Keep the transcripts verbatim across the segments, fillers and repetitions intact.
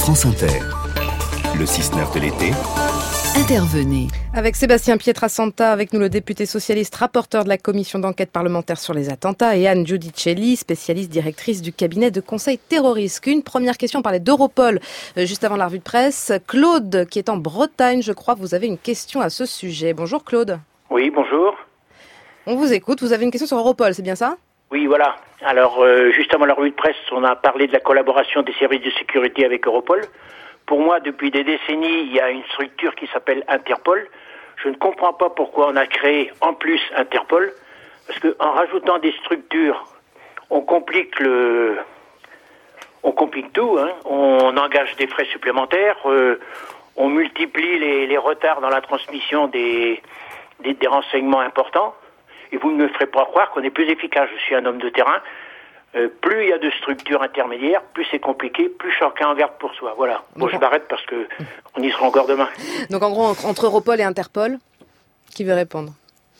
France Inter. Le six neuf de l'été. Intervenez. Avec Sébastien Pietrasanta, avec nous le député socialiste, rapporteur de la commission d'enquête parlementaire sur les attentats, et Anne Giudicelli, spécialiste directrice du cabinet de conseil terroriste. Une première question, on parlait d'Europol euh, juste avant la revue de presse. Claude, qui est en Bretagne, je crois, vous avez une question à ce sujet. Bonjour Claude. Oui, bonjour. On vous écoute, vous avez une question sur Europol, c'est bien ça ? Oui, voilà. Alors, euh, juste avant la revue de presse, on a parlé de la collaboration des services de sécurité avec Europol. Pour moi, depuis des décennies, il y a une structure qui s'appelle Interpol. Je ne comprends pas pourquoi on a créé en plus Interpol, parce que en rajoutant des structures, on complique le, on complique tout. Hein. On engage des frais supplémentaires, euh, on multiplie les, les retards dans la transmission des, des, des renseignements importants. Et vous ne me ferez pas croire qu'on est plus efficace. Je suis un homme de terrain. Euh, plus il y a de structures intermédiaires, plus c'est compliqué, plus chacun en garde pour soi. Voilà. Bon, je m'arrête parce que on y sera encore demain. Donc en gros, entre Europol et Interpol, qui veut répondre ?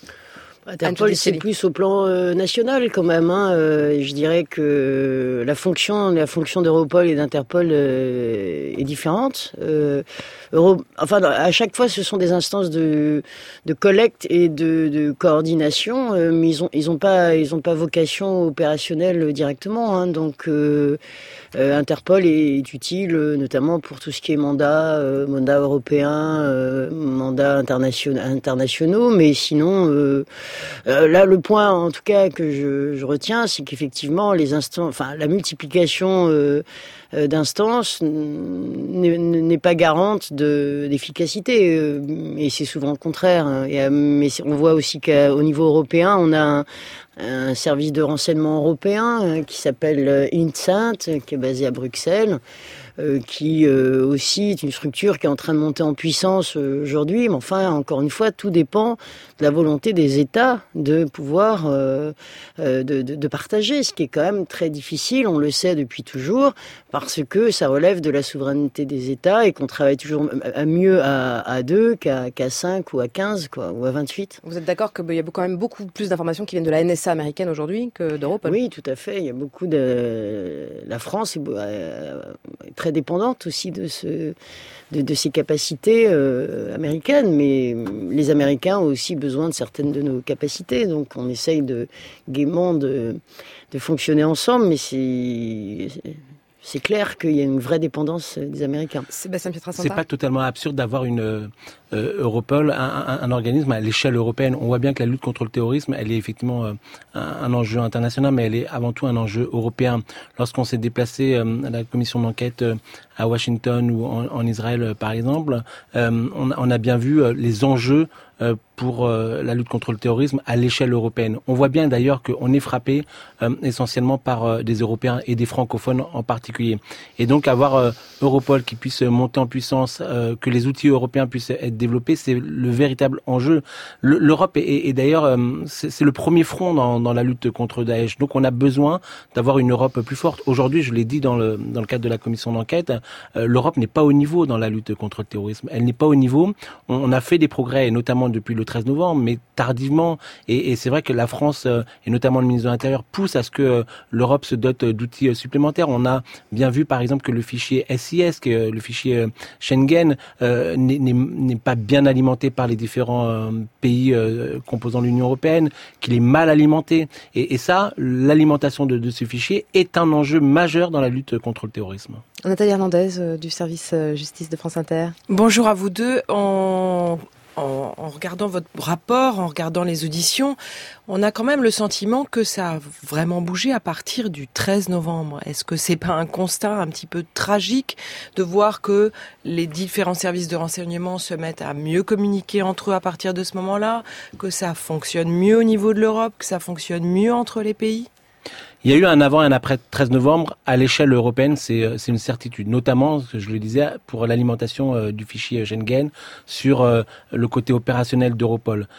Interpol, c'est plus au plan euh, national quand même. Hein. Euh, je dirais que la fonction, la fonction d'Europol et d'Interpol euh, est différente. Euh, Euro... Enfin, à chaque fois, ce sont des instances de, de collecte et de, de coordination, euh, mais ils ont, ils ont pas, ils ont pas vocation opérationnelle directement. Hein. Donc, euh, euh, Interpol est, est utile, notamment pour tout ce qui est mandat, euh, mandat européen, euh, mandat internationaux, internationaux, mais sinon. Euh, Euh, là, le point, en tout cas, que je, je retiens, c'est qu'effectivement, les instances, enfin, la multiplication euh, euh, d'instances n'est, n'est pas garante de, d'efficacité, euh, et c'est souvent le contraire. Hein. Et, mais on voit aussi qu'au niveau européen, on a un, un service de renseignement européen euh, qui s'appelle INTSINT, qui est basé à Bruxelles. Euh, qui euh, aussi est une structure qui est en train de monter en puissance euh, aujourd'hui. Mais enfin, encore une fois, tout dépend de la volonté des États de pouvoir euh, euh, de, de, de partager, ce qui est quand même très difficile, on le sait depuis toujours, parce que ça relève de la souveraineté des États et qu'on travaille toujours à mieux à, à deux qu'à, qu'à cinq ou à quinze, quoi, ou à vingt-huit. Vous êtes d'accord qu'il y a quand même beaucoup plus d'informations qui viennent de la N S A américaine aujourd'hui que d'Europol ? Oui, tout à fait. Il y a beaucoup de... La France est euh, très dépendante aussi de, ce, de, de ces capacités euh, américaines, mais les Américains ont aussi besoin de certaines de nos capacités, donc on essaye de gaiement de, de fonctionner ensemble, mais c'est... C'est clair qu'il y a une vraie dépendance des Américains. Sébastien Pietrasanta. C'est pas totalement absurde d'avoir une euh, Europol, un, un, un organisme à l'échelle européenne. On voit bien que la lutte contre le terrorisme, elle est effectivement euh, un, un enjeu international, mais elle est avant tout un enjeu européen. Lorsqu'on s'est déplacé euh, à la commission d'enquête euh, à Washington ou en, en Israël, euh, par exemple, euh, on, on a bien vu euh, les enjeux euh, pour euh, la lutte contre le terrorisme à l'échelle européenne. On voit bien d'ailleurs qu'on est frappé euh, essentiellement par euh, des Européens et des francophones en particulier. Et donc avoir euh, Europol qui puisse monter en puissance, euh, que les outils européens puissent être développés, c'est le véritable enjeu. Le, L'Europe est, est, est d'ailleurs euh, c'est, c'est le premier front dans, dans la lutte contre Daesh. Donc on a besoin d'avoir une Europe plus forte. Aujourd'hui, je l'ai dit dans le dans le cadre de la commission d'enquête, euh, l'Europe n'est pas au niveau dans la lutte contre le terrorisme. Elle n'est pas au niveau. On, on a fait des progrès, et notamment depuis le treize novembre, mais tardivement. Et, et c'est vrai que la France, euh, et notamment le ministre de l'Intérieur, pousse à ce que euh, l'Europe se dote d'outils euh, supplémentaires. On a bien vu, par exemple, que le fichier S I S, que euh, le fichier euh, Schengen, euh, n'est, n'est, n'est pas bien alimenté par les différents euh, pays euh, composant l'Union européenne, qu'il est mal alimenté. Et, et ça, l'alimentation de, de ce fichier est un enjeu majeur dans la lutte contre le terrorisme. Nathalie Hernandez, euh, du service euh, justice de France Inter. Bonjour à vous deux. En... En, en regardant votre rapport, en regardant les auditions, on a quand même le sentiment que ça a vraiment bougé à partir du treize novembre. Est-ce que c'est pas un constat un petit peu tragique de voir que les différents services de renseignement se mettent à mieux communiquer entre eux à partir de ce moment-là, que ça fonctionne mieux au niveau de l'Europe, que ça fonctionne mieux entre les pays ? Il y a eu un avant et un après treize novembre à l'échelle européenne, c'est, c'est une certitude, notamment, je le disais, pour l'alimentation euh, du fichier Schengen sur euh, le côté opérationnel d'Europol.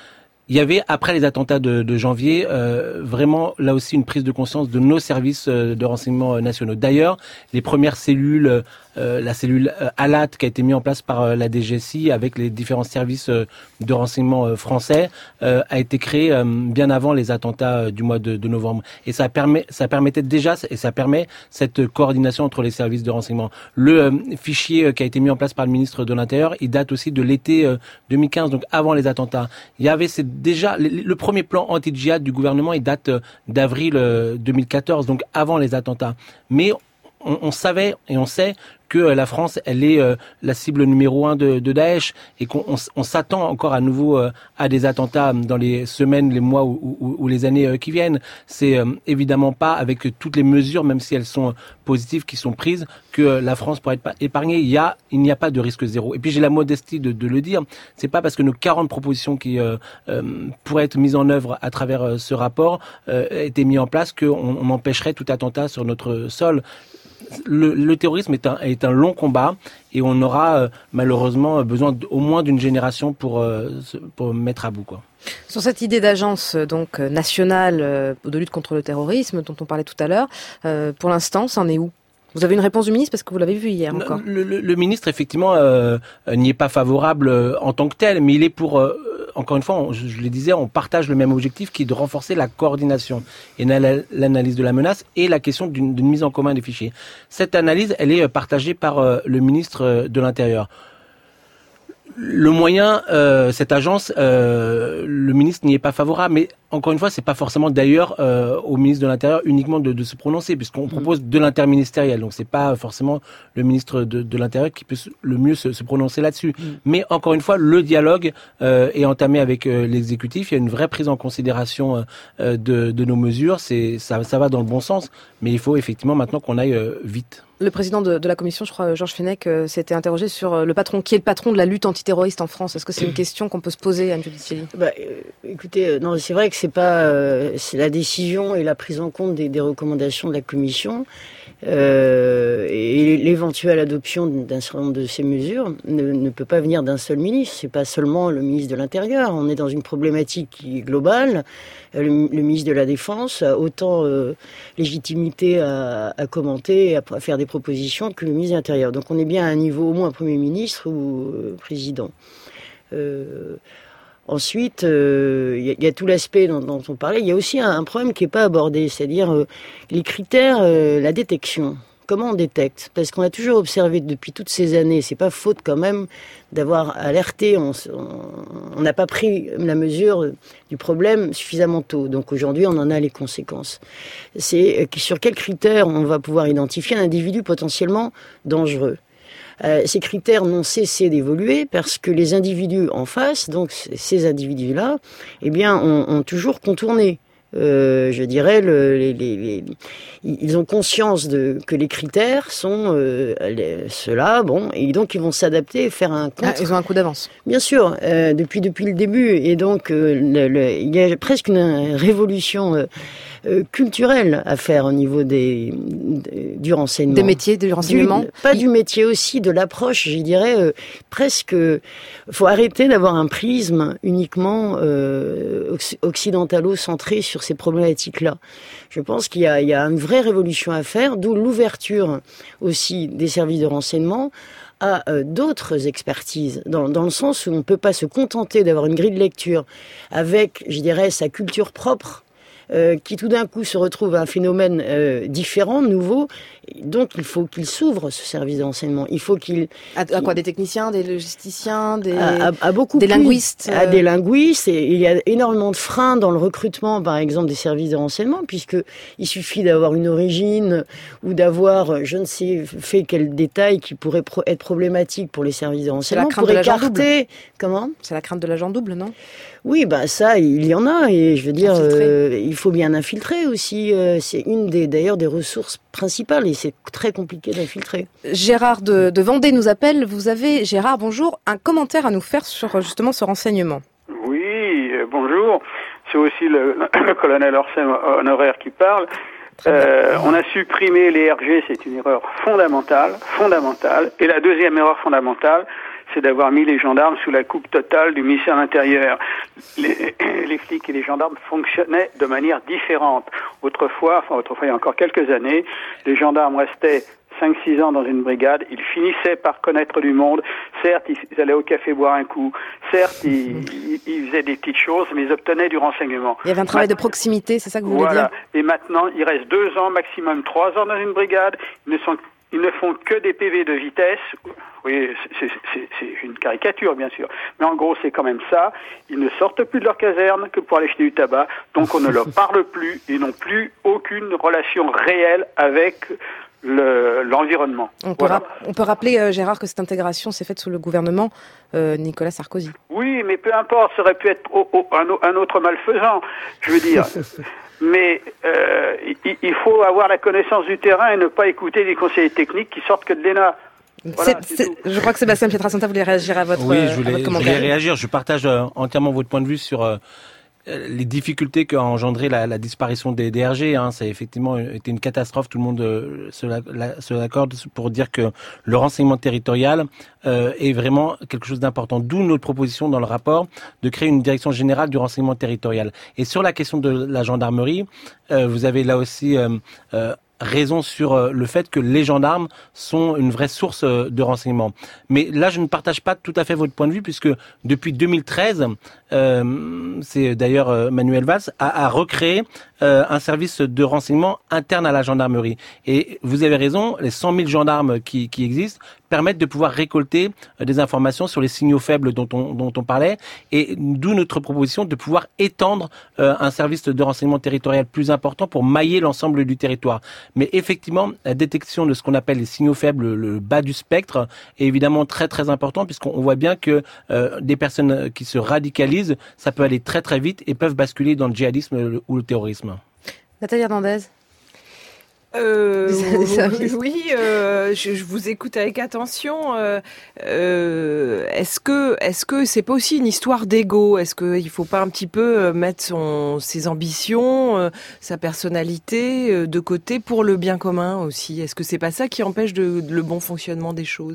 il y avait, après les attentats de, de janvier, euh, vraiment là aussi une prise de conscience de nos services de renseignement nationaux. D'ailleurs, les premières cellules, euh, la cellule euh, ALAT qui a été mise en place par euh, la D G S I avec les différents services euh, de renseignement euh, français euh, a été créée euh, bien avant les attentats euh, du mois de, de novembre. Et ça permet, ça permettait déjà, et ça permet cette coordination entre les services de renseignement. Le euh, fichier euh, qui a été mis en place par le ministre de l'Intérieur, il date aussi de l'été euh, deux mille quinze, donc avant les attentats. Il y avait c'est déjà le, le premier plan anti-djihad du gouvernement, il date euh, d'avril euh, deux mille quatorze, donc avant les attentats. Mais on, on savait et on sait que la France, elle est euh, la cible numéro un de, de Daesh et qu'on on, on s'attend encore à nouveau euh, à des attentats dans les semaines, les mois ou, ou, ou les années euh, qui viennent. C'est euh, évidemment pas avec toutes les mesures, même si elles sont positives, qui sont prises, que euh, la France pourrait être épargnée. Il y a, il n'y a pas de risque zéro. Et puis j'ai la modestie de, de le dire. C'est pas parce que nos quarante propositions qui euh, euh, pourraient être mises en œuvre à travers euh, ce rapport euh, étaient mises en place qu'on on empêcherait tout attentat sur notre sol. Le, le terrorisme est un, est un long combat et on aura euh, malheureusement besoin au moins d'une génération pour, euh, pour mettre à bout, quoi. Sur cette idée d'agence donc nationale euh, de lutte contre le terrorisme dont on parlait tout à l'heure, euh, pour l'instant, c'en est où ? Vous avez une réponse du ministre parce que vous l'avez vu hier encore. Le, le, le ministre, effectivement, euh, n'y est pas favorable euh, en tant que tel, mais il est pour... Euh, encore une fois, on, je, je le disais, on partage le même objectif qui est de renforcer la coordination et l'analyse de la menace et la question d'une, d'une mise en commun des fichiers. Cette analyse, elle est partagée par euh, le ministre de l'Intérieur. Le moyen, euh, cette agence, euh, le ministre n'y est pas favorable, mais encore une fois, c'est pas forcément d'ailleurs euh, au ministre de l'Intérieur uniquement de, de se prononcer, puisqu'on propose de l'interministériel, donc c'est pas forcément le ministre de, de l'Intérieur qui peut le mieux se, se prononcer là-dessus. Mm. Mais encore une fois, le dialogue euh, est entamé avec euh, l'exécutif. Il y a une vraie prise en considération euh, de, de nos mesures. C'est ça, ça va dans le bon sens, mais il faut effectivement maintenant qu'on aille euh, vite. Le président de, de la commission, je crois, Georges Fenech, euh, s'était interrogé sur euh, le patron, qui est le patron de la lutte antiterroriste en France. Est-ce que c'est une question qu'on peut se poser, Anne Giudicelli ? Bah, euh, écoutez, euh, non, c'est vrai que c'est pas, euh, c'est la décision et la prise en compte des, des recommandations de la commission euh, et l'éventuelle adoption d'un certain nombre de ces mesures ne, ne peut pas venir d'un seul ministre. C'est pas seulement le ministre de l'Intérieur. On est dans une problématique qui est globale. Le, le ministre de la Défense a autant euh, légitimité à, à commenter, à, à faire des propositions que le ministre de l'Intérieur. Donc on est bien à un niveau au moins Premier ministre ou euh, président. Euh, ensuite, il euh, y, y a tout l'aspect dont, dont on parlait. Il y a aussi un, un problème qui n'est pas abordé, c'est-à-dire euh, les critères, euh, la détection. Comment on détecte ? Parce qu'on a toujours observé depuis toutes ces années, c'est pas faute quand même d'avoir alerté, on n'a pas pris la mesure du problème suffisamment tôt. Donc aujourd'hui, on en a les conséquences. C'est sur quels critères on va pouvoir identifier un individu potentiellement dangereux. Euh, ces critères n'ont cessé d'évoluer parce que les individus en face, donc ces individus-là, eh bien, ont, ont toujours contourné. Euh, je dirais, le, les, les, les, ils ont conscience de que les critères sont euh, ceux-là, bon, et donc ils vont s'adapter et faire un contre. Ah, ils ont un coup d'avance. Bien sûr, euh, depuis depuis le début, et donc euh, le, le, il y a presque une révolution euh, euh, culturelle à faire au niveau des, des du renseignement. Des métiers, du renseignement. Du, pas du métier aussi, de l'approche, je dirais euh, presque. Faut arrêter d'avoir un prisme uniquement euh, occidentalo-centré sur ces problématiques-là. Je pense qu'il y a, il y a une vraie révolution à faire, d'où l'ouverture aussi des services de renseignement à euh, d'autres expertises, dans, dans le sens où on ne peut pas se contenter d'avoir une grille de lecture avec, je dirais, sa culture propre, euh, qui tout d'un coup se retrouve à un phénomène euh, différent, nouveau. Donc il faut qu'il s'ouvre, ce service de renseignement. Il faut qu'il... À, à quoi ? Des techniciens, des logisticiens, des, à, à, à beaucoup des plus, linguistes euh... À des linguistes. Et il y a énormément de freins dans le recrutement, par exemple, des services de renseignement, puisqu'il suffit d'avoir une origine ou d'avoir, je ne sais, fait quel détail qui pourrait pro- être problématique pour les services de renseignement. C'est la crainte de l'agent double. Comment ? C'est la crainte de l'agent double, non ? Oui, bah ça, il y en a, et je veux dire, euh, il faut bien infiltrer aussi. Euh, c'est une des, d'ailleurs, des ressources principales, et c'est très compliqué d'infiltrer. Gérard de, de Vendée nous appelle. Vous avez, Gérard, bonjour, un commentaire à nous faire sur justement ce renseignement. Oui, euh, bonjour. C'est aussi le, le colonel Orsen honoraire qui parle. Euh, on a supprimé les R G, c'est une erreur fondamentale, fondamentale. Et la deuxième erreur fondamentale, c'est d'avoir mis les gendarmes sous la coupe totale du ministère de l'Intérieur. Les, les flics et les gendarmes fonctionnaient de manière différente. Autrefois, enfin autrefois il y a encore quelques années, les gendarmes restaient cinq six ans dans une brigade, ils finissaient par connaître du monde. Certes, ils allaient au café boire un coup. Certes, ils, ils, ils faisaient des petites choses, mais ils obtenaient du renseignement. Il y avait un travail maintenant, de proximité, c'est ça que vous voulez voilà. dire ? Et maintenant, il reste deux ans, maximum trois ans dans une brigade. Ils ne sont Ils ne font que des P V de vitesse. Oui, c'est, c'est, c'est une caricature, bien sûr. Mais en gros, c'est quand même ça. Ils ne sortent plus de leur caserne que pour aller acheter du tabac. Donc, on ne leur parle plus et n'ont plus aucune relation réelle avec le, l'environnement. On peut, voilà. ra- on peut rappeler, euh, Gérard, que cette intégration s'est faite sous le gouvernement euh, Nicolas Sarkozy. Oui, mais peu importe, ça aurait pu être au, au, un, un autre malfaisant, je veux dire. Mais euh, il, il faut avoir la connaissance du terrain et ne pas écouter des conseillers techniques qui sortent que de l'E N A. Voilà, c'est, c'est, je crois que Sébastien Pietrasanta voulait réagir à votre, oui, je voulais, à votre commentaire. Je voulais réagir. Je partage euh, entièrement votre point de vue sur euh, les difficultés qu'a engendré la, la disparition des D R G. Hein. Ça a effectivement été une catastrophe. Tout le monde euh, se, la, la, se l'accorde pour dire que le renseignement territorial euh, est vraiment quelque chose d'important. D'où notre proposition dans le rapport de créer une direction générale du renseignement territorial. Et sur la question de la gendarmerie, euh, vous avez là aussi euh, euh, raison sur le fait que les gendarmes sont une vraie source de renseignement. Mais là, je ne partage pas tout à fait votre point de vue, puisque depuis deux mille treize, euh, c'est d'ailleurs Manuel Valls, a, a recréé euh, un service de renseignement interne à la gendarmerie. Et vous avez raison, les cent mille gendarmes qui, qui existent permettent de pouvoir récolter des informations sur les signaux faibles dont on, dont on parlait, et d'où notre proposition de pouvoir étendre euh, un service de renseignement territorial plus important pour mailler l'ensemble du territoire. Mais effectivement, la détection de ce qu'on appelle les signaux faibles, le bas du spectre, est évidemment très très important, puisqu'on voit bien que euh, des personnes qui se radicalisent, ça peut aller très très vite et peuvent basculer dans le djihadisme ou le terrorisme. Nathalie Hernandez. Euh, oui, oui euh, je, je vous écoute avec attention. Euh, euh, est-ce que, est-ce que c'est pas aussi une histoire d'ego ? Est-ce que il faut pas un petit peu mettre son, ses ambitions, euh, sa personnalité euh, de côté pour le bien commun aussi ? Est-ce que c'est pas ça qui empêche de, de le bon fonctionnement des choses ?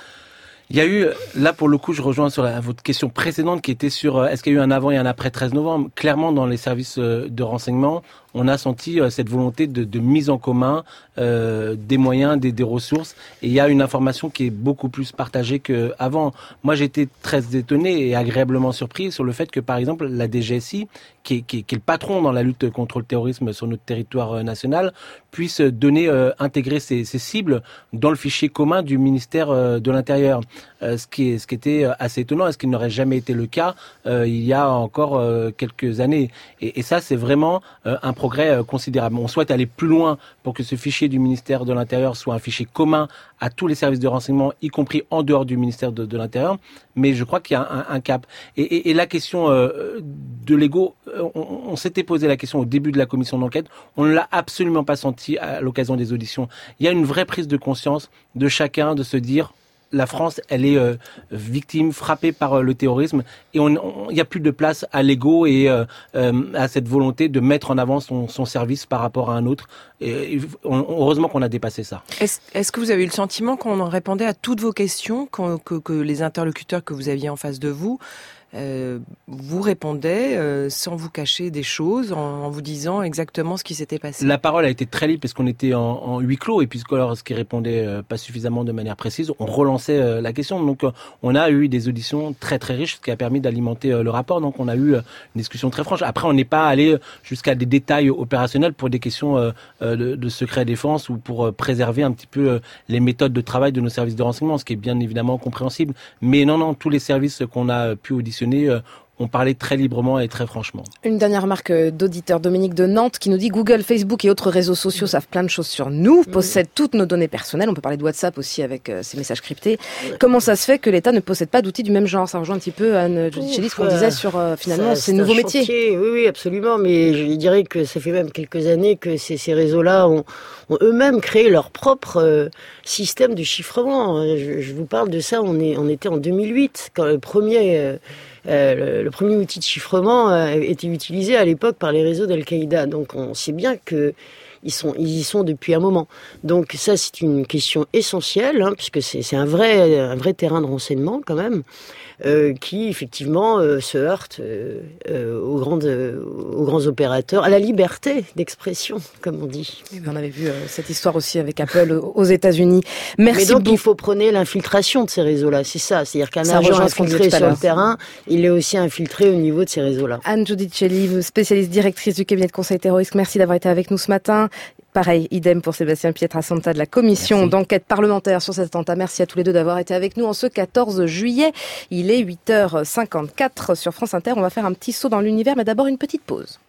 Il y a eu, là pour le coup, je rejoins sur la, votre question précédente qui était sur est-ce qu'il y a eu un avant et un après treize novembre. Clairement, dans les services de renseignement, on a senti euh, cette volonté de, de mise en commun euh, des moyens, des, des ressources. Et il y a une information qui est beaucoup plus partagée qu'avant. Moi, j'ai été très étonné et agréablement surpris sur le fait que, par exemple, la D G S I, qui est, qui est, qui est le patron dans la lutte contre le terrorisme sur notre territoire euh, national, puisse donner, euh, intégrer ses, ses cibles dans le fichier commun du ministère euh, de l'Intérieur. Euh, ce qui est, ce qui était assez étonnant, et ce qui n'aurait jamais été le cas euh, il y a encore euh, quelques années. Et, et ça, c'est vraiment euh, un progrès euh, considérable. On souhaite aller plus loin pour que ce fichier du ministère de l'Intérieur soit un fichier commun à tous les services de renseignement, y compris en dehors du ministère de, de l'Intérieur. Mais je crois qu'il y a un, un cap. Et, et, et la question euh, de l'ego, on, on s'était posé la question au début de la commission d'enquête. On ne l'a absolument pas senti à l'occasion des auditions. Il y a une vraie prise de conscience de chacun de se dire la France, elle est euh, victime, frappée par euh, le terrorisme, et il n'y a plus de place à l'ego et euh, euh, à cette volonté de mettre en avant son, son service par rapport à un autre. Et, on, heureusement qu'on a dépassé ça. Est-ce, est-ce que vous avez eu le sentiment qu'on en répondait à toutes vos questions, que, que, que les interlocuteurs que vous aviez en face de vous Euh, vous répondait euh, sans vous cacher des choses, en, en vous disant exactement ce qui s'était passé? La parole a été très libre parce qu'on était en, en huis clos, et puisque lorsqu'ils répondaient euh, pas suffisamment de manière précise, on relançait euh, la question. Donc euh, on a eu des auditions très très riches, ce qui a permis d'alimenter euh, le rapport. Donc on a eu euh, une discussion très franche. Après, on n'est pas allé jusqu'à des détails opérationnels pour des questions euh, de, de secret défense ou pour euh, préserver un petit peu euh, les méthodes de travail de nos services de renseignement, ce qui est bien évidemment compréhensible. Mais non, non, tous les services qu'on a pu auditionner on parlait très librement et très franchement. Une dernière remarque d'auditeur, Dominique de Nantes, qui nous dit: Google, Facebook et autres réseaux sociaux savent plein de choses sur nous, possèdent toutes nos données personnelles. On peut parler de WhatsApp aussi avec euh, ces messages cryptés. Comment ça se fait que l'État ne possède pas d'outils du même genre? Ça rejoint un petit peu Anne Giudicelli, ce qu'on disait sur euh, finalement ça, ces nouveaux métiers. Chantier. Oui, oui, absolument. Mais je dirais que ça fait même quelques années que ces, ces réseaux-là ont, ont eux-mêmes créé leur propre euh, système de chiffrement. Je, je vous parle de ça. On est, on était en deux mille huit quand le premier. Euh, Euh, le, le premier outil de chiffrement euh, était utilisé à l'époque par les réseaux d'Al-Qaïda. Donc on sait bien que ils sont, ils y sont depuis un moment. Donc ça, c'est une question essentielle, hein, puisque c'est, c'est un vrai, un vrai terrain de renseignement quand même. Euh, qui effectivement euh, se heurte euh, euh, aux, grandes, euh, aux grands opérateurs, à la liberté d'expression, comme on dit. Et on avait vu euh, cette histoire aussi avec Apple aux États-Unis. Merci. Mais donc beaucoup. il faut prôner l'infiltration de ces réseaux-là, c'est ça. C'est-à-dire qu'un agent infiltré sur le terrain, il est aussi infiltré au niveau de ces réseaux-là. Anne Giudicelli, spécialiste directrice du cabinet de conseil terroriste, merci d'avoir été avec nous ce matin. Pareil, idem pour Sébastien Pietrasanta de la commission Merci. d'enquête parlementaire sur cet attentat. Merci à tous les deux d'avoir été avec nous en ce quatorze juillet. Il est huit heures cinquante-quatre sur France Inter. On va faire un petit saut dans l'univers, mais d'abord une petite pause.